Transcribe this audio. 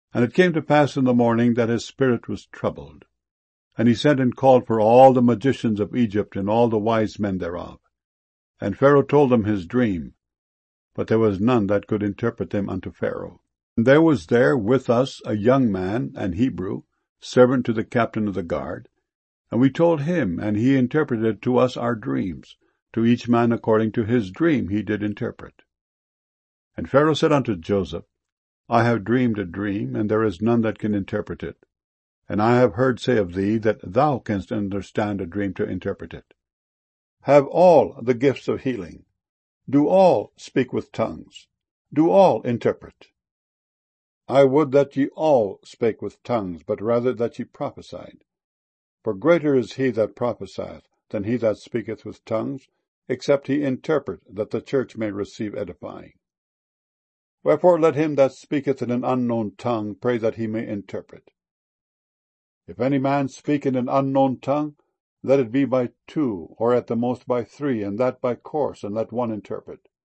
And it came to pass in the morning that his spirit was troubled. And he sent and called for all the magicians of Egypt and all the wise men thereof. And Pharaoh told them his dream, but there was none that could interpret them unto Pharaoh. And there was there with us a young man, an Hebrew, servant to the captain of the guard. And we told him, and he interpreted to us our dreams. To each man according to his dream he did interpret. And Pharaoh said unto Joseph, I have dreamed a dream, and there is none that can interpret it. And I have heard say of thee that thou canst understand a dream to interpret it. Have all the gifts of healing. Do all speak with tongues. Do all interpret. I would that ye all spake with tongues, but rather that ye prophesied. For greater is he that prophesieth than he that speaketh with tongues, except he interpret, that the church may receive edifying. Wherefore let him that speaketh in an unknown tongue pray that he may interpret. If any man speak in an unknown tongue, let it be by two, or at the most by three, and that by course, and let one interpret.